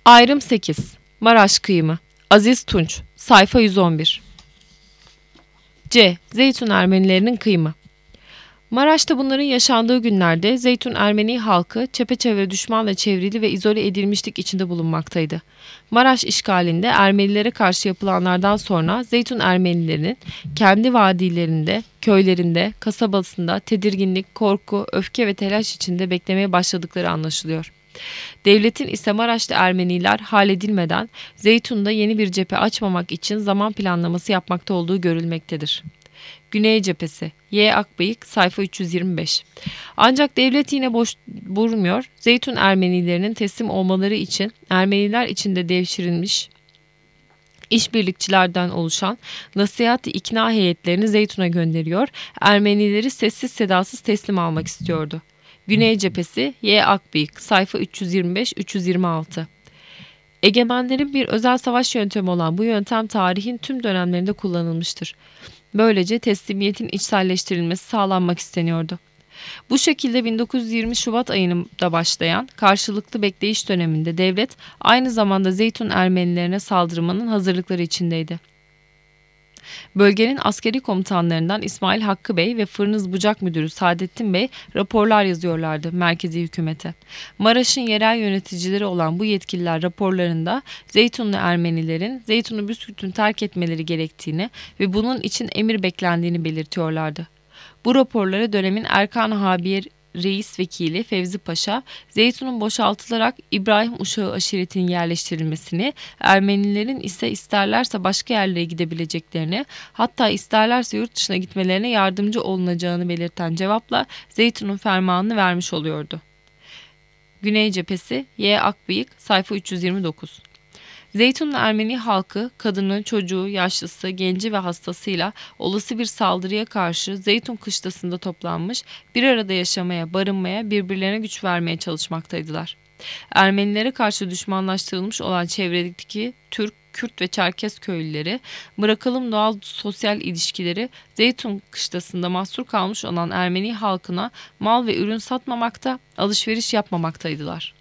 Ayrım 8. Maraş Kıyımı. Aziz Tunç. Sayfa 111. C. Zeytun Ermenilerinin kıyımı. Maraş'ta bunların yaşandığı günlerde Zeytun Ermeni halkı çepeçevre düşmanla çevrili ve izole edilmişlik içinde bulunmaktaydı. Maraş işgalinde Ermenilere karşı yapılanlardan sonra Zeytun Ermenilerinin kendi vadilerinde, köylerinde, kasabasında tedirginlik, korku, öfke ve telaş içinde beklemeye başladıkları anlaşılıyor. Devletin ise Maraşlı Ermeniler halledilmeden Zeytun'da yeni bir cephe açmamak için zaman planlaması yapmakta olduğu görülmektedir. Güney cephesi. Y. Akbıyık sayfa 325. Ancak devlet yine boş durmuyor. Zeytun Ermenilerinin teslim olmaları için Ermeniler içinde devşirilmiş işbirlikçilerden oluşan nasihat-ı ikna heyetlerini Zeytun'a gönderiyor. Ermenileri sessiz sedasız teslim almak istiyordu. Güney cephesi. Y. Akbıyık sayfa 325-326. Egemenlerin bir özel savaş yöntemi olan bu yöntem tarihin tüm dönemlerinde kullanılmıştır. Böylece teslimiyetin içselleştirilmesi sağlanmak isteniyordu. Bu şekilde 1920 Şubat ayında başlayan karşılıklı bekleyiş döneminde devlet aynı zamanda Zeytun Ermenilerine saldırmanın hazırlıkları içindeydi. Bölgenin askeri komutanlarından İsmail Hakkı Bey ve Fırnız Bucak Müdürü Saadettin Bey raporlar yazıyorlardı merkezi hükümete. Maraş'ın yerel yöneticileri olan bu yetkililer raporlarında Zeytunlu Ermenilerin Zeytun'u büsbütün terk etmeleri gerektiğini ve bunun için emir beklendiğini belirtiyorlardı. Bu raporlara dönemin Erkan Habiye Reis Vekili Fevzi Paşa, Zeytun'un boşaltılarak İbrahim Uşağı aşiretinin yerleştirilmesini, Ermenilerin ise isterlerse başka yerlere gidebileceklerini, hatta isterlerse yurt dışına gitmelerine yardımcı olunacağını belirten cevapla Zeytun'un fermanını vermiş oluyordu. Güney cephesi. Y. Akbıyık sayfa 329. Zeytunlu Ermeni halkı, kadını, çocuğu, yaşlısı, genci ve hastasıyla olası bir saldırıya karşı Zeytun kışlasında toplanmış, bir arada yaşamaya, barınmaya, birbirlerine güç vermeye çalışmaktaydılar. Ermenilere karşı düşmanlaştırılmış olan çevredeki Türk, Kürt ve Çerkes köylüleri, bırakalım doğal sosyal ilişkileri, Zeytun kışlasında mahsur kalmış olan Ermeni halkına mal ve ürün satmamakta, alışveriş yapmamaktaydılar.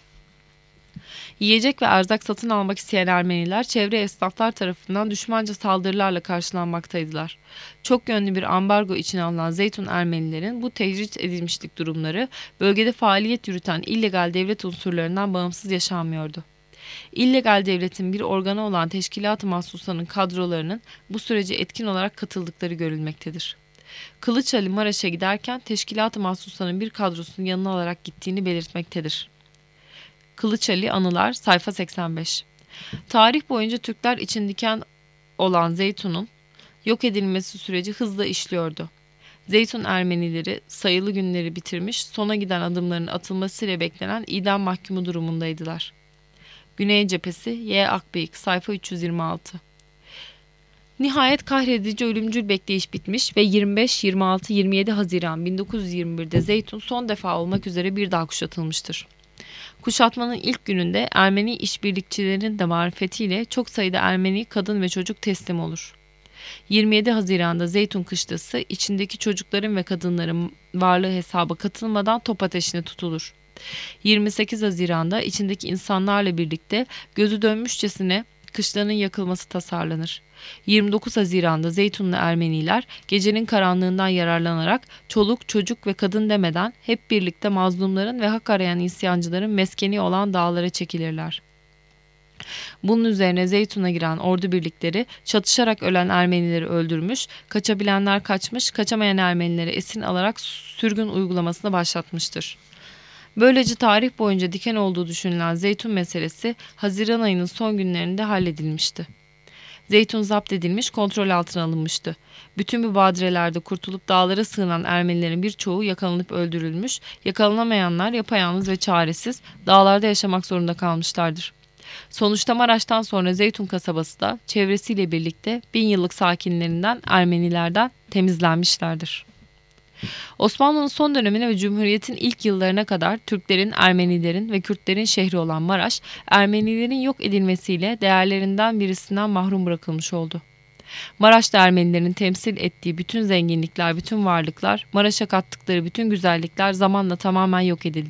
Yiyecek ve erzak satın almak isteyen Ermeniler çevre esnaflar tarafından düşmanca saldırılarla karşılanmaktaydılar. Çok yönlü bir ambargo içine alınan Zeytun Ermenilerin bu tecrit edilmişlik durumları bölgede faaliyet yürüten illegal devlet unsurlarından bağımsız yaşanmıyordu. İllegal devletin bir organı olan Teşkilat-ı Mahsusa'nın kadrolarının bu sürece etkin olarak katıldıkları görülmektedir. Kılıç Ali Maraş'a giderken Teşkilat-ı Mahsusa'nın bir kadrosunun yanına alarak gittiğini belirtmektedir. Kılıç Ali Anılar sayfa 85. Tarih boyunca Türkler için diken olan Zeytun'un yok edilmesi süreci hızla işliyordu. Zeytun Ermenileri sayılı günleri bitirmiş, sona giden adımların atılmasıyla beklenen idam mahkumu durumundaydılar. Güney cephesi. Y. Akbıyık sayfa 326. Nihayet kahredici ölümcül bekleyiş bitmiş ve 25, 26, 27 Haziran 1921'de Zeytun son defa olmak üzere bir daha kuşatılmıştır. Kuşatmanın ilk gününde Ermeni işbirlikçilerinin de marifetiyle çok sayıda Ermeni kadın ve çocuk teslim olur. 27 Haziran'da Zeytun kışlası içindeki çocukların ve kadınların varlığı hesaba katılmadan top ateşine tutulur. 28 Haziran'da içindeki insanlarla birlikte gözü dönmüşçesine kışlanın yakılması tasarlanır. 29 Haziran'da Zeytunlu Ermeniler gecenin karanlığından yararlanarak çoluk, çocuk ve kadın demeden hep birlikte mazlumların ve hak arayan isyancıların meskeni olan dağlara çekilirler. Bunun üzerine Zeytun'a giren ordu birlikleri çatışarak ölen Ermenileri öldürmüş, kaçabilenler kaçmış, kaçamayan Ermenileri esir alarak sürgün uygulamasını başlatmıştır. Böylece tarih boyunca diken olduğu düşünülen Zeytun meselesi Haziran ayının son günlerinde halledilmişti. Zeytun zapt edilmiş, kontrol altına alınmıştı. Bütün bu badirelerde kurtulup dağlara sığınan Ermenilerin birçoğu yakalanıp öldürülmüş, yakalanamayanlar yapayalnız ve çaresiz dağlarda yaşamak zorunda kalmışlardır. Sonuçta Maraş'tan sonra Zeytun kasabası da çevresiyle birlikte 1000 yıllık sakinlerinden Ermenilerden temizlenmişlerdir. Osmanlı'nın son dönemine ve Cumhuriyet'in ilk yıllarına kadar Türklerin, Ermenilerin ve Kürtlerin şehri olan Maraş, Ermenilerin yok edilmesiyle değerlerinden birisinden mahrum bırakılmış oldu. Maraş'ta Ermenilerin temsil ettiği bütün zenginlikler, bütün varlıklar, Maraş'a kattıkları bütün güzellikler zamanla tamamen yok edildi.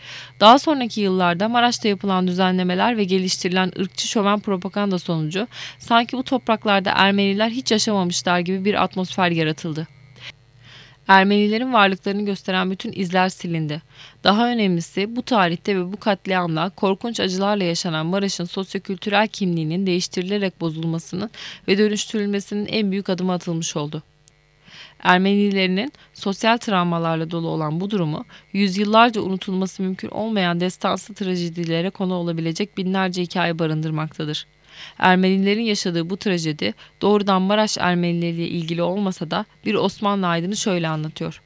Daha sonraki yıllarda Maraş'ta yapılan düzenlemeler ve geliştirilen ırkçı şöven propaganda sonucu sanki bu topraklarda Ermeniler hiç yaşamamışlar gibi bir atmosfer yaratıldı. Ermenilerin varlıklarını gösteren bütün izler silindi. Daha önemlisi bu tarihte ve bu katliamla korkunç acılarla yaşanan Maraş'ın sosyokültürel kimliğinin değiştirilerek bozulmasının ve dönüştürülmesinin en büyük adımı atılmış oldu. Ermenilerinin sosyal travmalarla dolu olan bu durumu, yüzyıllarca unutulması mümkün olmayan destansı trajedilere konu olabilecek binlerce hikaye barındırmaktadır. Ermenilerin yaşadığı bu trajedi doğrudan Maraş Ermenileriyle ilgili olmasa da bir Osmanlı aydını şöyle anlatıyor.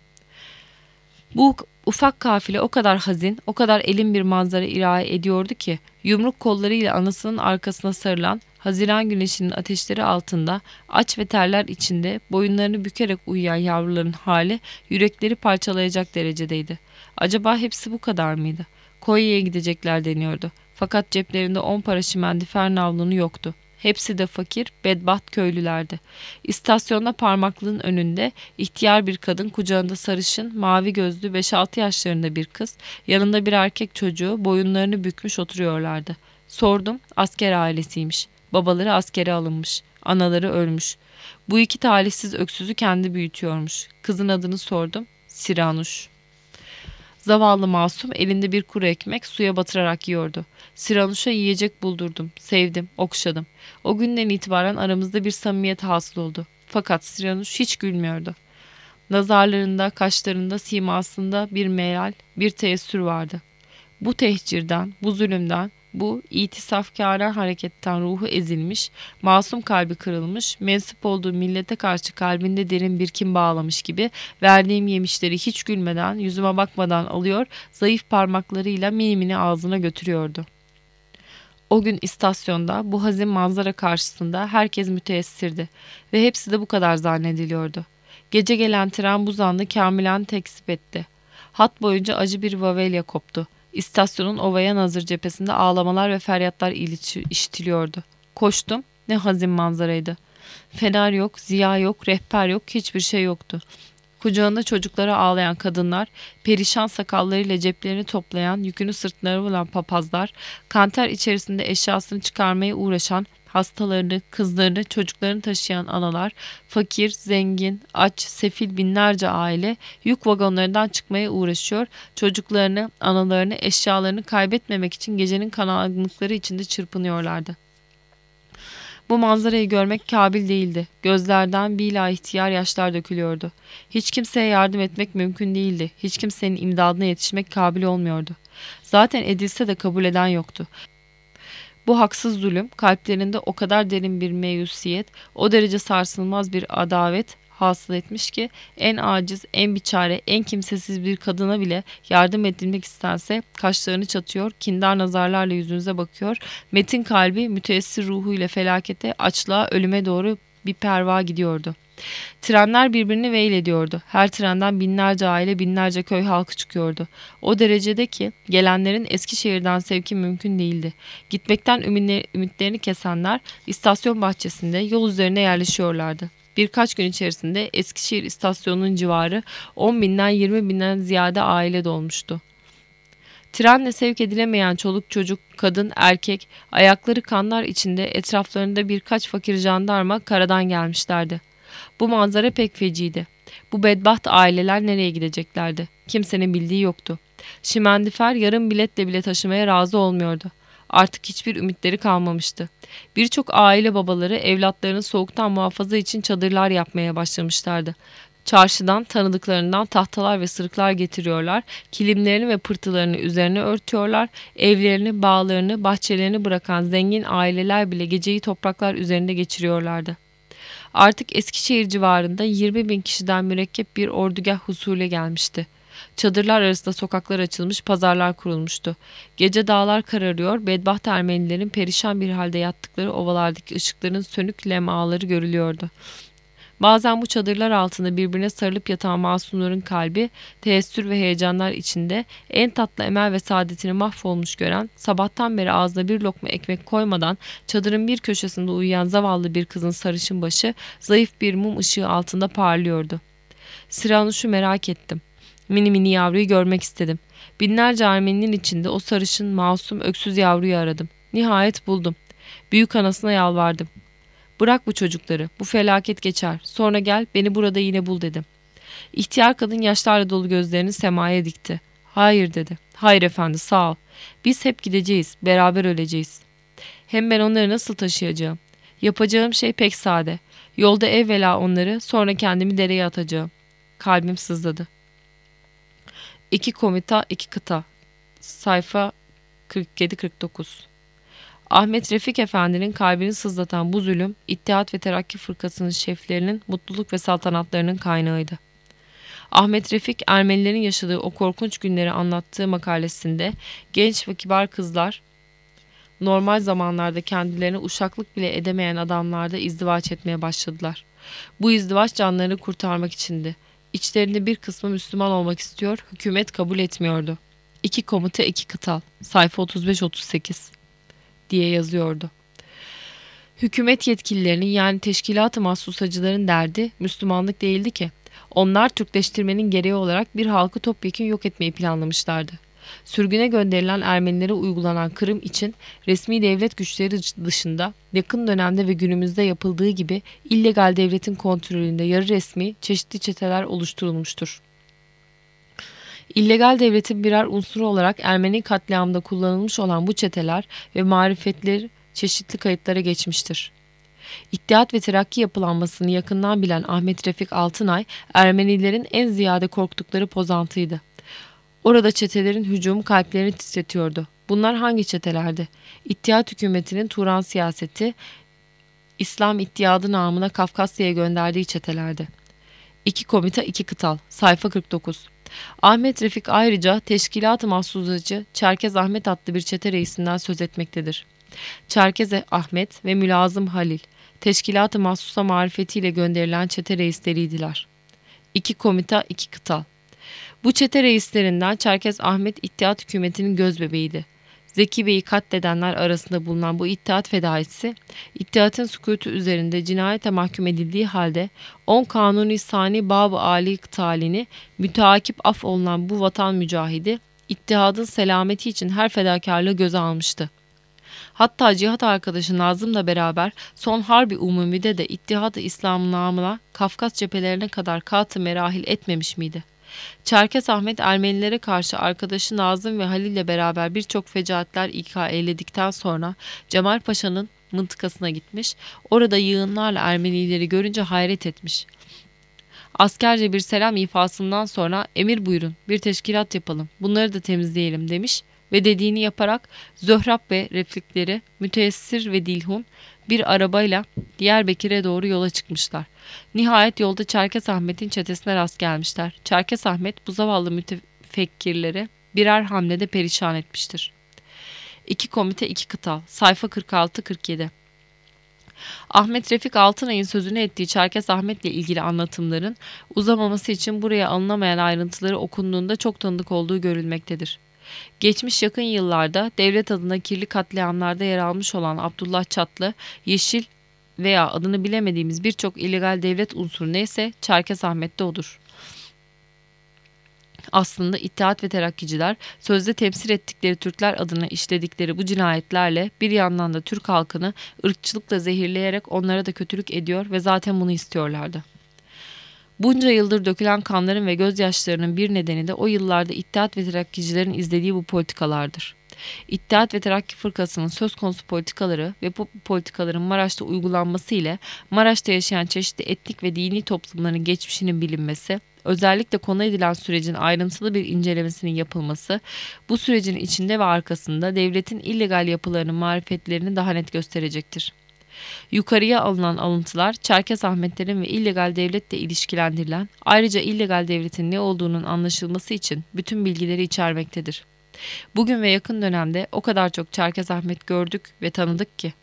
Bu ufak kafile o kadar hazin, o kadar elin bir manzara iraye ediyordu ki, yumruk kollarıyla anasının arkasına sarılan, Haziran güneşinin ateşleri altında, aç ve terler içinde boyunlarını bükerek uyuyan yavruların hali yürekleri parçalayacak derecedeydi. Acaba hepsi bu kadar mıydı? Konya'ya gidecekler deniyordu. Fakat ceplerinde 10 para şimendifer navlunu yoktu. Hepsi de fakir, bedbaht köylülerdi. İstasyonda parmaklığın önünde ihtiyar bir kadın, kucağında sarışın, mavi gözlü 5-6 yaşlarında bir kız, yanında bir erkek çocuğu boyunlarını bükmüş oturuyorlardı. Sordum, asker ailesiymiş. Babaları askere alınmış, anaları ölmüş. Bu iki talihsiz öksüzü kendi büyütüyormuş. Kızın adını sordum, Siranuş. Zavallı masum elinde bir kuru ekmek suya batırarak yiyordu. Siranuş'a yiyecek buldurdum, sevdim, okşadım. O günden itibaren aramızda bir samimiyet hasıl oldu. Fakat Siranuş hiç gülmüyordu. Nazarlarında, kaşlarında, simasında bir meral, bir teessür vardı. Bu tehcirden, bu zulümden, bu itisafkâra hareketten ruhu ezilmiş, masum kalbi kırılmış, mensup olduğu millete karşı kalbinde derin bir kin bağlamış gibi verdiğim yemişleri hiç gülmeden, yüzüme bakmadan alıyor, zayıf parmaklarıyla mini ağzına götürüyordu. O gün istasyonda bu hazin manzara karşısında herkes müteessirdi ve hepsi de bu kadar zannediliyordu. Gece gelen tren bu zannı kamilen tekzip etti. Hat boyunca acı bir vavelya koptu. İstasyonun ovaya nazır cephesinde ağlamalar ve feryatlar işitiliyordu. Koştum, ne hazin manzaraydı. Fener yok, ziya yok, rehber yok, hiçbir şey yoktu. Kucağında çocuklara ağlayan kadınlar, perişan sakallarıyla ceplerini toplayan, yükünü sırtlarına vuran papazlar, kanter içerisinde eşyasını çıkarmaya uğraşan, hastalarını, kızlarını, çocuklarını taşıyan analar, fakir, zengin, aç, sefil binlerce aile yük vagonlarından çıkmaya uğraşıyor, çocuklarını, analarını, eşyalarını kaybetmemek için gecenin karanlıkları içinde çırpınıyorlardı. Bu manzarayı görmek kabil değildi. Gözlerden bila ihtiyar yaşlar dökülüyordu. Hiç kimseye yardım etmek mümkün değildi. Hiç kimsenin imdadına yetişmek kabil olmuyordu. Zaten edilse de kabul eden yoktu. Bu haksız zulüm kalplerinde o kadar derin bir meyusiyet, o derece sarsılmaz bir adavet hasıl etmiş ki en aciz, en biçare, en kimsesiz bir kadına bile yardım edilmek istense kaşlarını çatıyor, kindar nazarlarla yüzünüze bakıyor, metin kalbi müteessir ruhuyla felakete, açlığa, ölüme doğru bir perva gidiyordu. Trenler birbirini veil ediyordu. Her trenden binlerce aile, binlerce köy halkı çıkıyordu. O derecede ki gelenlerin Eskişehir'den sevki mümkün değildi. Gitmekten ümitlerini kesenler istasyon bahçesinde yol üzerine yerleşiyorlardı. Birkaç gün içerisinde Eskişehir istasyonunun civarı 10 binden 20 binden ziyade aile dolmuştu. Trenle sevk edilemeyen çoluk çocuk, kadın, erkek, ayakları kanlar içinde etraflarında birkaç fakir jandarma karadan gelmişlerdi. Bu manzara pek feciydi. Bu bedbaht aileler nereye gideceklerdi? Kimsenin bildiği yoktu. Şimendifer yarım biletle bile taşımaya razı olmuyordu. Artık hiçbir ümitleri kalmamıştı. Birçok aile babaları evlatlarını soğuktan muhafaza için çadırlar yapmaya başlamışlardı. Çarşıdan tanıdıklarından tahtalar ve sırıklar getiriyorlar, kilimlerini ve pırtılarını üzerine örtüyorlar, evlerini, bağlarını, bahçelerini bırakan zengin aileler bile geceyi topraklar üzerinde geçiriyorlardı. Artık Eskişehir civarında 20 bin kişiden mürekkep bir ordugah husule gelmişti. Çadırlar arasında sokaklar açılmış, pazarlar kurulmuştu. Gece dağlar kararıyor, bedbaht Ermenilerin perişan bir halde yattıkları ovalardaki ışıkların sönük lemaları görülüyordu. Bazen bu çadırlar altında birbirine sarılıp yatan masumların kalbi, teessür ve heyecanlar içinde en tatlı emel ve saadetini mahvolmuş gören, sabahtan beri ağzına bir lokma ekmek koymadan çadırın bir köşesinde uyuyan zavallı bir kızın sarışın başı, zayıf bir mum ışığı altında parlıyordu. Siranuş'u merak ettim. Mini mini yavruyu görmek istedim. Binlerce Ermeninin içinde o sarışın, masum, öksüz yavruyu aradım. Nihayet buldum. Büyük anasına yalvardım. Bırak bu çocukları, bu felaket geçer. Sonra gel, beni burada yine bul dedim. İhtiyar kadın yaşlarla dolu gözlerini semaya dikti. Hayır dedi. Hayır efendi, sağ ol. Biz hep gideceğiz, beraber öleceğiz. Hem ben onları nasıl taşıyacağım? Yapacağım şey pek sade. Yolda evvela onları, sonra kendimi dereye atacağım. Kalbim sızladı. İki komita, iki kıta. Sayfa 47-49. Ahmet Refik Efendi'nin kalbini sızlatan bu zulüm, İttihat ve Terakki Fırkası'nın şeflerinin mutluluk ve saltanatlarının kaynağıydı. Ahmet Refik, Ermenilerin yaşadığı o korkunç günleri anlattığı makalesinde genç ve kibar kızlar, normal zamanlarda kendilerine uşaklık bile edemeyen adamlarda izdivaç etmeye başladılar. Bu izdivaç canlarını kurtarmak içindi. İçlerinde bir kısmı Müslüman olmak istiyor, hükümet kabul etmiyordu. İki komuta, iki kıtal. Sayfa 35-38 diye yazıyordu. Hükümet yetkililerinin, yani teşkilat-ı mahsusacıların derdi Müslümanlık değildi ki. Onlar Türkleştirmenin gereği olarak bir halkı topyekün yok etmeyi planlamışlardı. Sürgüne gönderilen Ermenilere uygulanan kırım için resmi devlet güçleri dışında yakın dönemde ve günümüzde yapıldığı gibi illegal devletin kontrolünde yarı resmi çeşitli çeteler oluşturulmuştur. İllegal devletin birer unsuru olarak Ermeni katliamında kullanılmış olan bu çeteler ve marifetleri çeşitli kayıtlara geçmiştir. İttihat ve Terakki yapılanmasını yakından bilen Ahmet Refik Altınay, Ermenilerin en ziyade korktukları pozantıydı. Orada çetelerin hücumu kalplerini titretiyordu. Bunlar hangi çetelerdi? İttihat hükümetinin Turan siyaseti, İslam İttihadı namına Kafkasya'ya gönderdiği çetelerdi. İki komita, iki kıtal. Sayfa 49. Ahmet Refik ayrıca Teşkilat-ı Mahsuzacı Çerkez Ahmet adlı bir çete reisinden söz etmektedir. Çerkez Ahmet ve Mülazım Halil, Teşkilat-ı Mahsusa marifetiyle gönderilen çete reisleriydiler. İki komita, iki kıtal. Bu çete reislerinden Çerkez Ahmet İttihat hükümetinin gözbebeğiydi. Zeki Bey'i katledenler arasında bulunan bu İttihat fedaisi, İttihatın sükutu üzerinde cinayete mahkum edildiği halde 10 Kanuni Sani Bab-ı Ali talini müteakip af olunan bu vatan mücahidi, İttihadın selameti için her fedakarlığı göze almıştı. Hatta cihat arkadaşı Nazım'la beraber son Harbi Umumi'de de İttihat-ı İslam namına Kafkas cephelerine kadar kat-ı merahil etmemiş miydi? Çerkes Ahmet Ermenilere karşı arkadaşı Nazım ve Halil ile beraber birçok fecaatler ika eyledikten sonra Cemal Paşa'nın mıntıkasına gitmiş, orada yığınlarla Ermenileri görünce hayret etmiş. Askerce bir selam ifasından sonra emir buyurun, bir teşkilat yapalım, bunları da temizleyelim demiş ve dediğini yaparak Zöhrab ve replikleri Müteessir ve Dilhun bir arabayla Diyarbakır'a doğru yola çıkmışlar. Nihayet yolda Çerkes Ahmet'in çetesine rast gelmişler. Çerkes Ahmet bu zavallı mütefekkirleri birer hamlede perişan etmiştir. İki komite, iki kıtal. Sayfa 46-47. Ahmet Refik Altınay'ın sözünü ettiği Çerkes Ahmet'le ilgili anlatımların uzamaması için buraya alınamayan ayrıntıları okunduğunda çok tanıdık olduğu görülmektedir. Geçmiş yakın yıllarda devlet adına kirli katliamlarda yer almış olan Abdullah Çatlı, Yeşil veya adını bilemediğimiz birçok illegal devlet unsuru neyse Çerkes Ahmet'te odur. Aslında İttihat ve Terakkiciler sözde temsil ettikleri Türkler adına işledikleri bu cinayetlerle bir yandan da Türk halkını ırkçılıkla zehirleyerek onlara da kötülük ediyor ve zaten bunu istiyorlardı. Bunca yıldır dökülen kanların ve gözyaşlarının bir nedeni de o yıllarda İttihat ve Terakkicilerin izlediği bu politikalardır. İttihat ve Terakki Fırkası'nın söz konusu politikaları ve bu politikaların Maraş'ta uygulanması ile Maraş'ta yaşayan çeşitli etnik ve dini toplumların geçmişinin bilinmesi, özellikle konu edilen sürecin ayrıntılı bir incelemesinin yapılması, bu sürecin içinde ve arkasında devletin illegal yapılarının marifetlerini daha net gösterecektir. Yukarıya alınan alıntılar Çerkes Ahmetlerin ve illegal devletle ilişkilendirilen, ayrıca illegal devletin ne olduğunun anlaşılması için bütün bilgileri içermektedir. Bugün ve yakın dönemde o kadar çok Çerkes Ahmet gördük ve tanıdık ki.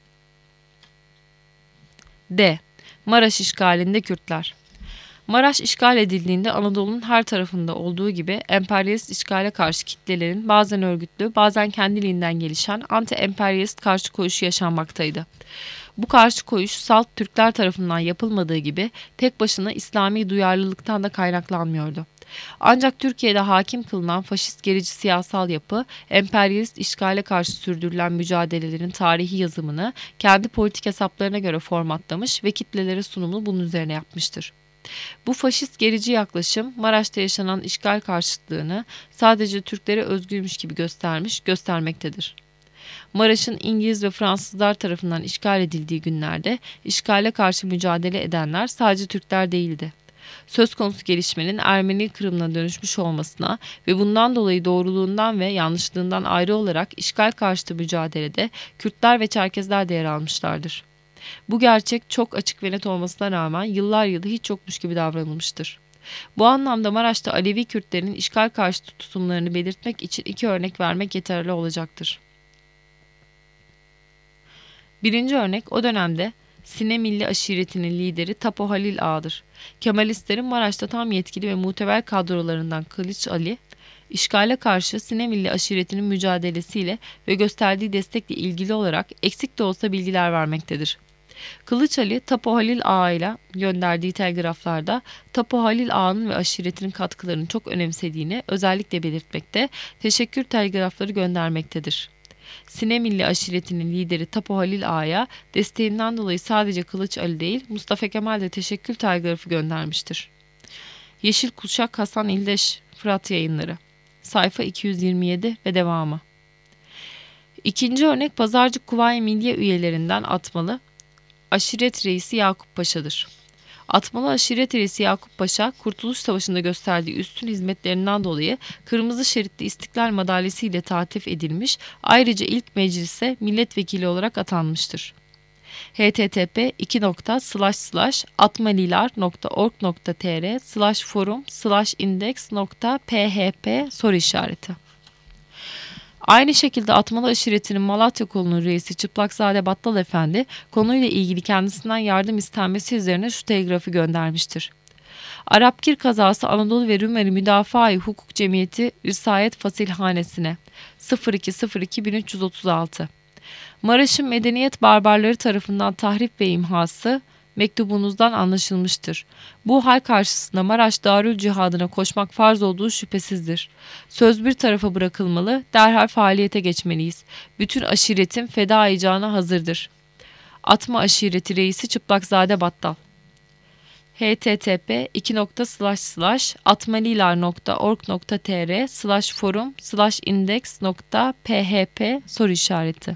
D. Maraş işgalinde Kürtler. Maraş işgal edildiğinde Anadolu'nun her tarafında olduğu gibi emperyalist işgale karşı kitlelerin bazen örgütlü, bazen kendiliğinden gelişen anti-emperyalist karşı koyuşu yaşanmaktaydı. Bu karşı koyuş salt Türkler tarafından yapılmadığı gibi tek başına İslami duyarlılıktan da kaynaklanmıyordu. Ancak Türkiye'de hakim kılınan faşist gerici siyasal yapı, emperyalist işgale karşı sürdürülen mücadelelerin tarihi yazımını kendi politik hesaplarına göre formatlamış ve kitlelere sunumunu bunun üzerine yapmıştır. Bu faşist gerici yaklaşım Maraş'ta yaşanan işgal karşıtlığını sadece Türklere özgüymüş gibi göstermektedir. Maraş'ın İngiliz ve Fransızlar tarafından işgal edildiği günlerde işgale karşı mücadele edenler sadece Türkler değildi. Söz konusu gelişmenin Ermeni Kırım'ına dönüşmüş olmasına ve bundan dolayı doğruluğundan ve yanlışlığından ayrı olarak işgal karşıtı mücadelede Kürtler ve Çerkezler de yer almışlardır. Bu gerçek çok açık ve net olmasına rağmen yıllar yılı hiç yokmuş gibi davranılmıştır. Bu anlamda Maraş'ta Alevi Kürtlerin işgal karşıtı tutumlarını belirtmek için 2 örnek vermek yeterli olacaktır. Birinci örnek o dönemde Sine Milli Aşireti'nin lideri Tapo Halil Ağa'dır. Kemalistlerin Maraş'ta tam yetkili ve muteber kadrolarından Kılıç Ali, işgale karşı Sine Milli Aşireti'nin mücadelesiyle ve gösterdiği destekle ilgili olarak eksik de olsa bilgiler vermektedir. Kılıç Ali, Tapo Halil Ağa ile gönderdiği telgraflarda Tapo Halil Ağa'nın ve aşiretinin katkılarını çok önemsediğini özellikle belirtmekte, teşekkür telgrafları göndermektedir. Sine Milli Aşireti'nin lideri Tapo Halil Ağa'ya desteğinden dolayı sadece Kılıç Ali değil, Mustafa Kemal de teşekkür telgrafı göndermiştir. Yeşil Kuşak Hasan İldeş, Fırat Yayınları, sayfa 227 ve devamı. İkinci örnek Pazarcık Kuvayi Milliye üyelerinden Atmalı, Aşiret Reisi Yakup Paşa'dır. Atmalı Aşiret Reisi Yakup Paşa, Kurtuluş Savaşı'nda gösterdiği üstün hizmetlerinden dolayı Kırmızı Şeritli İstiklal Madalyası ile taltif edilmiş, ayrıca ilk meclise milletvekili olarak atanmıştır. http://atmalilar.org.tr/forum/index.php. Aynı şekilde Atmalı Aşireti'nin Malatya kolunun reisi Çıplakzade Battal Efendi konuyla ilgili kendisinden yardım istenmesi üzerine şu telgrafı göndermiştir. Arapgir kazası Anadolu ve Rumeli Müdafaa-i Hukuk Cemiyeti Risayet Fasilhanesi'ne 02.02.1336 Maraş'ın medeniyet barbarları tarafından tahrip ve imhası mektubunuzdan anlaşılmıştır. Bu hal karşısında Maraş Darül Cihadına koşmak farz olduğu şüphesizdir. Söz bir tarafa bırakılmalı, derhal faaliyete geçmeliyiz. Bütün aşiretim feda-i cana hazırdır. Atma Aşireti Reisi Çıplakzade Battal. http://atmalilar.org.tr/forum/index.php.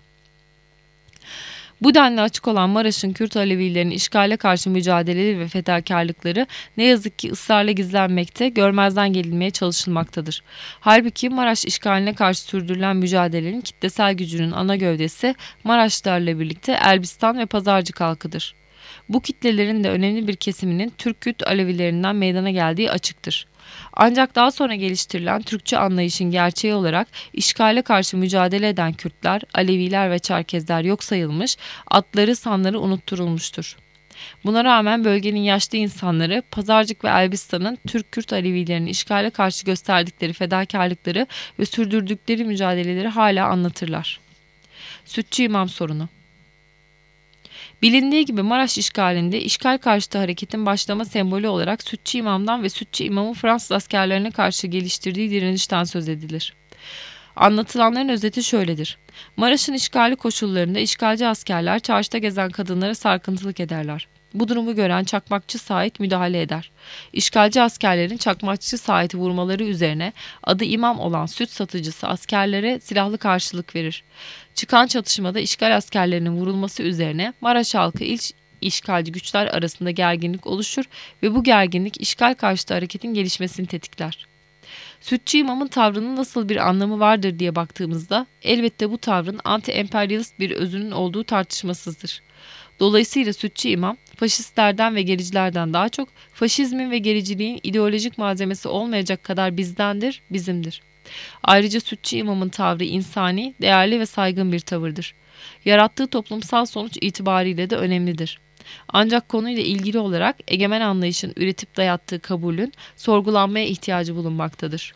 Bu denli açık olan Maraş'ın Kürt Alevilerinin işgale karşı mücadeleleri ve fedakarlıkları ne yazık ki ısrarla gizlenmekte, görmezden gelinmeye çalışılmaktadır. Halbuki Maraş işgaline karşı sürdürülen mücadelenin kitlesel gücünün ana gövdesi Maraşlılarla birlikte Elbistan ve Pazarcık halkıdır. Bu kitlelerin de önemli bir kesiminin Türk-Kürt Alevilerinden meydana geldiği açıktır. Ancak daha sonra geliştirilen Türkçe anlayışın gerçeği olarak işgale karşı mücadele eden Kürtler, Aleviler ve Çerkezler yok sayılmış, adları sanları unutturulmuştur. Buna rağmen bölgenin yaşlı insanları Pazarcık ve Elbistan'ın Türk-Kürt Alevilerinin işgale karşı gösterdikleri fedakarlıkları ve sürdürdükleri mücadeleleri hala anlatırlar. Sütçü İmam sorunu. Bilindiği gibi Maraş işgalinde işgal karşıtı hareketin başlama sembolü olarak Sütçü İmam'dan ve Sütçü İmam'ın Fransız askerlerine karşı geliştirdiği direnişten söz edilir. Anlatılanların özeti şöyledir. Maraş'ın işgali koşullarında işgalci askerler çarşıda gezen kadınlara sarkıntılık ederler. Bu durumu gören Çakmakçı Sait müdahale eder. İşgalci askerlerin Çakmakçı Sait'i vurmaları üzerine adı İmam olan süt satıcısı askerlere silahlı karşılık verir. Çıkan çatışmada işgal askerlerinin vurulması üzerine Maraş halkı ilk işgalci güçler arasında gerginlik oluşur ve bu gerginlik işgal karşıtı hareketin gelişmesini tetikler. Sütçü İmam'ın tavrının nasıl bir anlamı vardır diye baktığımızda elbette bu tavrın anti-emperyalist bir özünün olduğu tartışmasızdır. Dolayısıyla Sütçü İmam, faşistlerden ve gericilerden daha çok faşizmin ve gericiliğin ideolojik malzemesi olmayacak kadar bizdendir, bizimdir. Ayrıca Sütçü İmam'ın tavrı insani, değerli ve saygın bir tavırdır. Yarattığı toplumsal sonuç itibariyle de önemlidir. Ancak konuyla ilgili olarak egemen anlayışın üretip dayattığı kabulün sorgulanmaya ihtiyacı bulunmaktadır.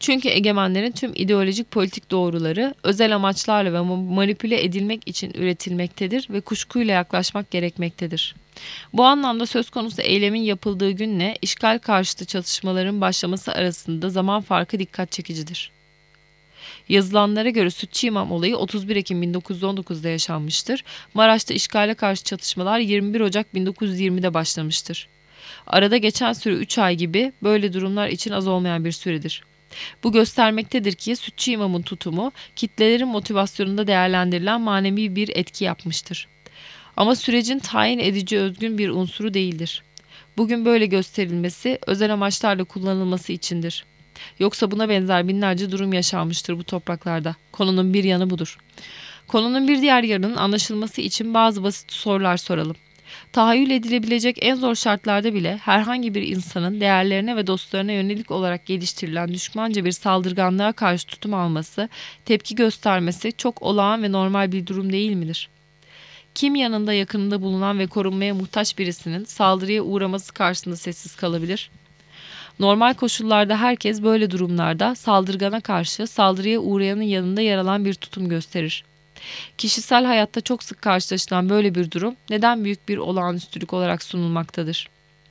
Çünkü egemenlerin tüm ideolojik politik doğruları özel amaçlarla ve manipüle edilmek için üretilmektedir ve kuşkuyla yaklaşmak gerekmektedir. Bu anlamda söz konusu eylemin yapıldığı günle işgal karşıtı çatışmaların başlaması arasında zaman farkı dikkat çekicidir. Yazılanlara göre Sütçü İmam olayı 31 Ekim 1919'da yaşanmıştır. Maraş'ta işgale karşı çatışmalar 21 Ocak 1920'de başlamıştır. Arada geçen süre 3 ay gibi böyle durumlar için az olmayan bir süredir. Bu göstermektedir ki Sütçü İmam'ın tutumu kitlelerin motivasyonunda değerlendirilen manevi bir etki yapmıştır. Ama sürecin tayin edici özgün bir unsuru değildir. Bugün böyle gösterilmesi özel amaçlarla kullanılması içindir. Yoksa buna benzer binlerce durum yaşanmıştır bu topraklarda. Konunun bir yanı budur. Konunun bir diğer yanının anlaşılması için bazı basit sorular soralım. Tahayyül edilebilecek en zor şartlarda bile herhangi bir insanın değerlerine ve dostlarına yönelik olarak geliştirilen düşmanca bir saldırganlığa karşı tutum alması, tepki göstermesi çok olağan ve normal bir durum değil midir? Kim yanında yakınında bulunan ve korunmaya muhtaç birisinin saldırıya uğraması karşısında sessiz kalabilir? Normal koşullarda herkes böyle durumlarda saldırgana karşı saldırıya uğrayanın yanında yer alan bir tutum gösterir. Kişisel hayatta çok sık karşılaşılan böyle bir durum neden büyük bir olağanüstülük olarak sunulmaktadır?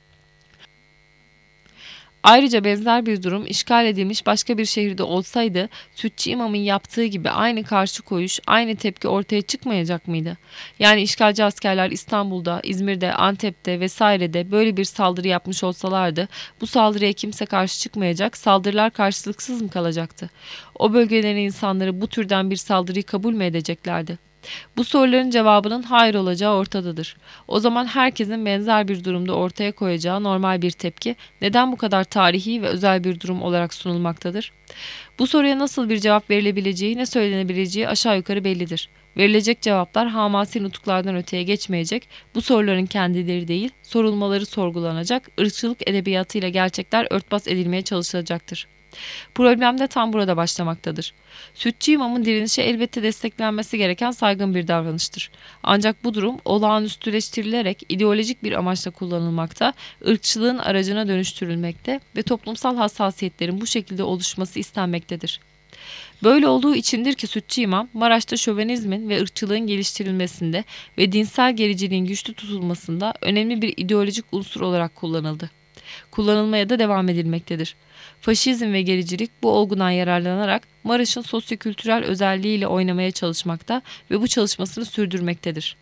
Ayrıca benzer bir durum işgal edilmiş başka bir şehirde olsaydı Sütçü İmam'ın yaptığı gibi aynı karşı koyuş, aynı tepki ortaya çıkmayacak mıydı? Yani işgalci askerler İstanbul'da, İzmir'de, Antep'te vesairede böyle bir saldırı yapmış olsalardı bu saldırıya kimse karşı çıkmayacak, saldırılar karşılıksız mı kalacaktı? O bölgelerin insanları bu türden bir saldırıyı kabul mü edeceklerdi? Bu soruların cevabının hayır olacağı ortadadır. O zaman herkesin benzer bir durumda ortaya koyacağı normal bir tepki neden bu kadar tarihi ve özel bir durum olarak sunulmaktadır? Bu soruya nasıl bir cevap verilebileceği, ne söylenebileceği aşağı yukarı bellidir. Verilecek cevaplar hamasi nutuklardan öteye geçmeyecek, bu soruların kendileri değil, sorulmaları sorgulanacak, ırkçılık edebiyatıyla gerçekler örtbas edilmeye çalışılacaktır. Problem de tam burada başlamaktadır. Sütçü İmam'ın direnişi elbette desteklenmesi gereken saygın bir davranıştır. Ancak bu durum olağanüstüleştirilerek ideolojik bir amaçla kullanılmakta, ırkçılığın aracına dönüştürülmekte ve toplumsal hassasiyetlerin bu şekilde oluşması istenmektedir. Böyle olduğu içindir ki Sütçü İmam, Maraş'ta şövenizmin ve ırkçılığın geliştirilmesinde ve dinsel gericiliğin güçlü tutulmasında önemli bir ideolojik unsur olarak kullanıldı. Kullanılmaya da devam edilmektedir. Faşizm ve gericilik bu olgudan yararlanarak Maraş'ın sosyokültürel özelliğiyle oynamaya çalışmakta ve bu çalışmasını sürdürmektedir.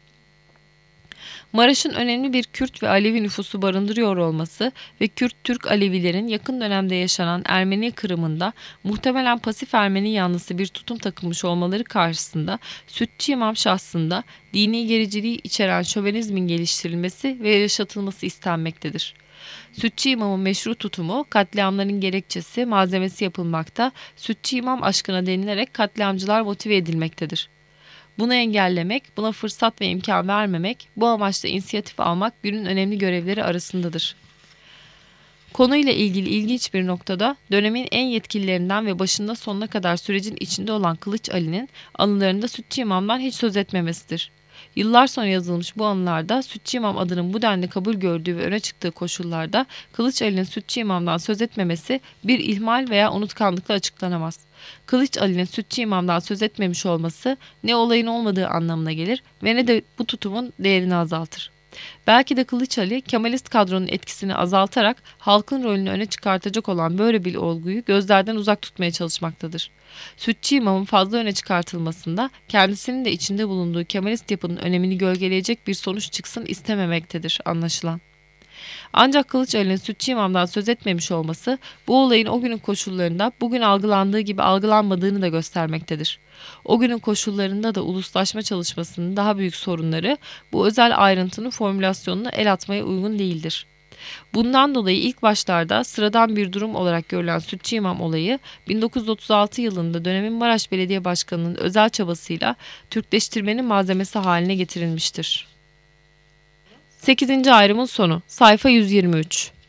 Maraş'ın önemli bir Kürt ve Alevi nüfusu barındırıyor olması ve Kürt-Türk Alevilerin yakın dönemde yaşanan Ermeni kırımında muhtemelen pasif Ermeni yanlısı bir tutum takılmış olmaları karşısında Sütçü İmam şahsında dini gericiliği içeren şövenizmin geliştirilmesi ve yaşatılması istenmektedir. Sütçü İmam'ın meşru tutumu katliamların gerekçesi, malzemesi yapılmakta, Sütçü İmam aşkına denilerek katliamcılar motive edilmektedir. Bunu engellemek, buna fırsat ve imkan vermemek, bu amaçla inisiyatif almak günün önemli görevleri arasındadır. Konuyla ilgili ilginç bir noktada dönemin en yetkililerinden ve başında sonuna kadar sürecin içinde olan Kılıç Ali'nin anılarında Sütçü İmam'dan hiç söz etmemesidir. Yıllar sonra yazılmış bu anılarda Sütçü İmam adının bu denli kabul gördüğü ve öne çıktığı koşullarda Kılıç Ali'nin Sütçü İmam'dan söz etmemesi bir ihmal veya unutkanlıkla açıklanamaz. Kılıç Ali'nin Sütçü İmam'dan söz etmemiş olması ne olayın olmadığı anlamına gelir ve ne de bu tutumun değerini azaltır. Belki de Kılıç Ali, Kemalist kadronun etkisini azaltarak halkın rolünü öne çıkartacak olan böyle bir olguyu gözlerden uzak tutmaya çalışmaktadır. Sütçü İmam'ın fazla öne çıkartılmasında kendisinin de içinde bulunduğu Kemalist yapının önemini gölgeleyecek bir sonuç çıksın istememektedir anlaşılan. Ancak Kılıç Ali'nin Sütçü İmam'dan söz etmemiş olması bu olayın o günün koşullarında bugün algılandığı gibi algılanmadığını da göstermektedir. O günün koşullarında da uluslaşma çalışmasının daha büyük sorunları bu özel ayrıntının formülasyonuna el atmaya uygun değildir. Bundan dolayı ilk başlarda sıradan bir durum olarak görülen Sütçü İmam olayı 1936 yılında dönemin Maraş Belediye Başkanı'nın özel çabasıyla Türkleştirmenin malzemesi haline getirilmiştir. 8. ayrımın sonu. Sayfa 123.